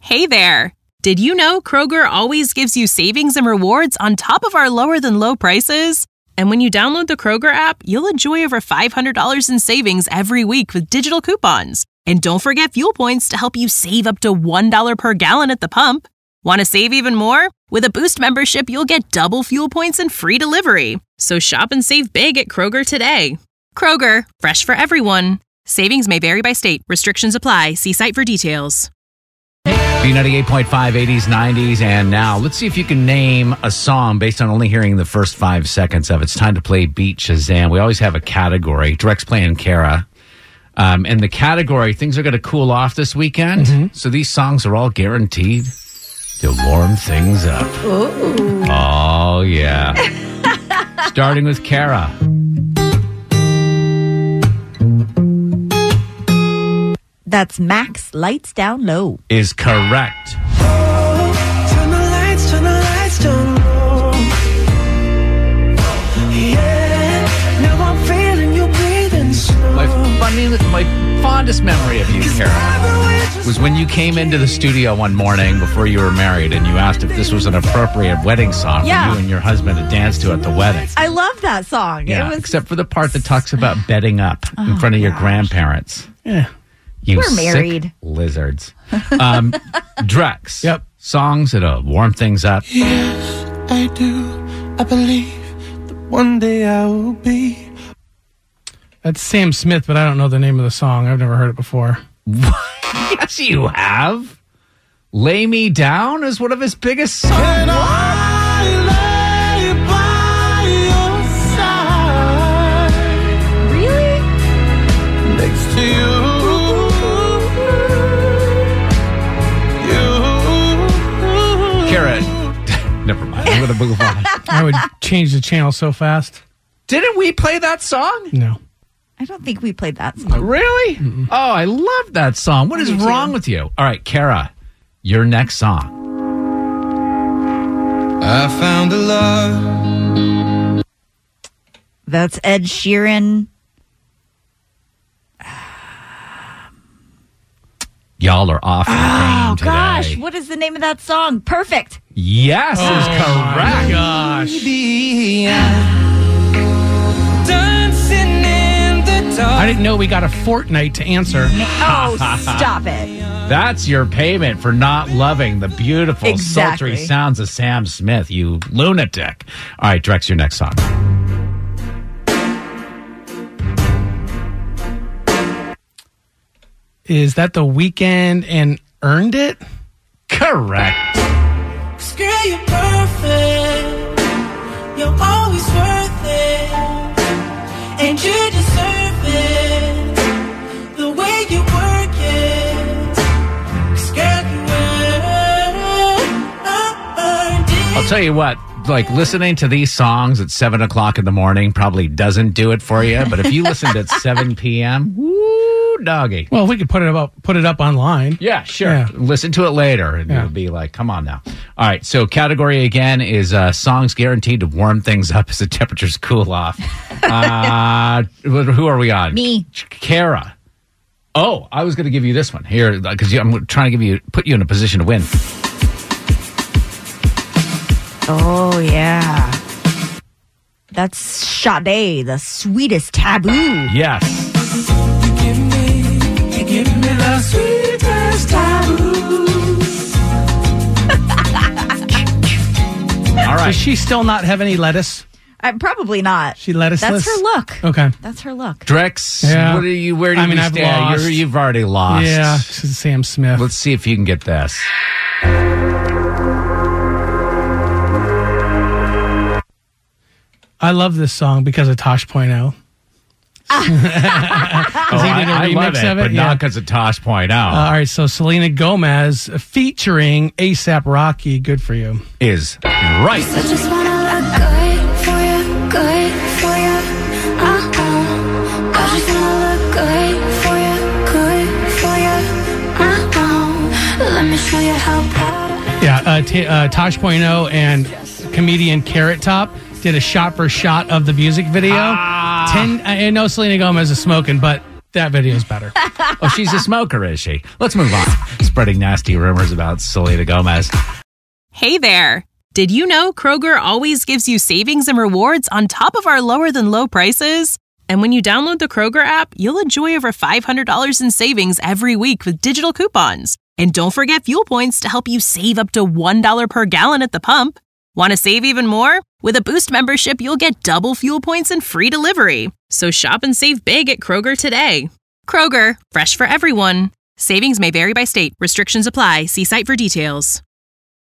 Hey there! Did you know Kroger always gives you savings and rewards on top of our lower-than-low prices? And when you download the Kroger app, you'll enjoy over $500 in savings every week with digital coupons. And don't forget fuel points to help you save up to $1 per gallon at the pump. Want to save even more? With a Boost membership, you'll get double fuel points and free delivery. So shop and save big at Kroger today. Kroger, fresh for everyone. Savings may vary by state. Restrictions apply. See site for details. B98.5, 80s, 90s, and now. Let's see if you can name a song based on only hearing the first 5 seconds of it. It's time to play Beat Shazam. We always have a category. Drex playing Kara. And the category, things are going to cool off this weekend. Mm-hmm. So these songs are all guaranteed to warm things up. Ooh. Oh, yeah. Starting with Kara. That's Max, Lights Down Low. Is correct. Oh, turn the lights down low. Yeah, now I'm feeling you breathing slow. My fondest memory of you, Kara, was when you came into the studio one morning before you were married and you asked if this was an appropriate wedding song for you and your husband to dance to at the wedding. I love that song. Yeah, except for the part that talks about bedding up in front of your grandparents. Yeah. We're married. Sick lizards. Drex. Yep. Songs that'll warm things up. Yes, I do. I believe that one day I will be. That's Sam Smith, but I don't know the name of the song. I've never heard it before. Yes, you have. Lay Me Down is one of his biggest songs. Can I lay by your side? Really? Next to you. Kara, never mind. I'm going to move on. I would change the channel so fast. Didn't we play that song? No. I don't think we played that song. Really? Mm-mm. Oh, I love that song. What is wrong with you? All right, Kara, your next song. I found a love. That's Ed Sheeran. Y'all are off your game today. Oh, gosh. What is the name of that song? Perfect. Yes, is correct. Gosh. Dancing in the dark. I didn't know we got a fortnight to answer. Oh, stop it. That's your payment for not loving the beautiful, sultry sounds of Sam Smith, you lunatic. All right, Drex, your next song. Is that The Weeknd and Earned It? Correct. Girl, you're perfect. You're always worth it. And you deserve it. The way you work it. 'Cause girl, you earned it. I'll tell you what, like listening to these songs at 7 o'clock in the morning probably doesn't do it for you. But if you listened at 7 p.m., woo, doggy. Well, we could put it up online. Yeah, sure. Yeah. Listen to it later, and you'll be like, come on now. All right, so category again is songs guaranteed to warm things up as the temperatures cool off. Who are we on? Me. Kara. Oh, I was going to give you this one here because I'm trying to put you in a position to win. Oh, yeah. That's Sade, The Sweetest Taboo. Yes. You give me the sweetest taboo. All right. Does she still not have any lettuce? Probably not. She lettuceless? That's her look. Okay. That's her look. Drex, Yeah. where do you I've stand? lost. You've already lost. Yeah, this is Sam Smith. Let's see if you can get this. I love this song because of Tosh.0. I love it, of it, but not because of Tosh.0. All right, so Selena Gomez featuring A$AP Rocky, Good For You. Is right. I just wanna look good for you, good for you. I just wanna look good for you, good for you. Let me show you how proud I am. Yeah, Tosh.0 and comedian Carrot Top did a shot-for-shot of the music video. I know Selena Gomez is smoking, but that video is better. Oh, she's a smoker, is she? Let's move on. spreading nasty rumors about Selena Gomez. Hey there! Did you know Kroger always gives you savings and rewards on top of our lower than low prices? And when you download the Kroger app, you'll enjoy over $500 in savings every week with digital coupons. And don't forget fuel points to help you save up to $1 per gallon at the pump. Want to save even more? With a Boost membership, you'll get double fuel points and free delivery. So shop and save big at Kroger today. Kroger, fresh for everyone. Savings may vary by state. Restrictions apply. See site for details.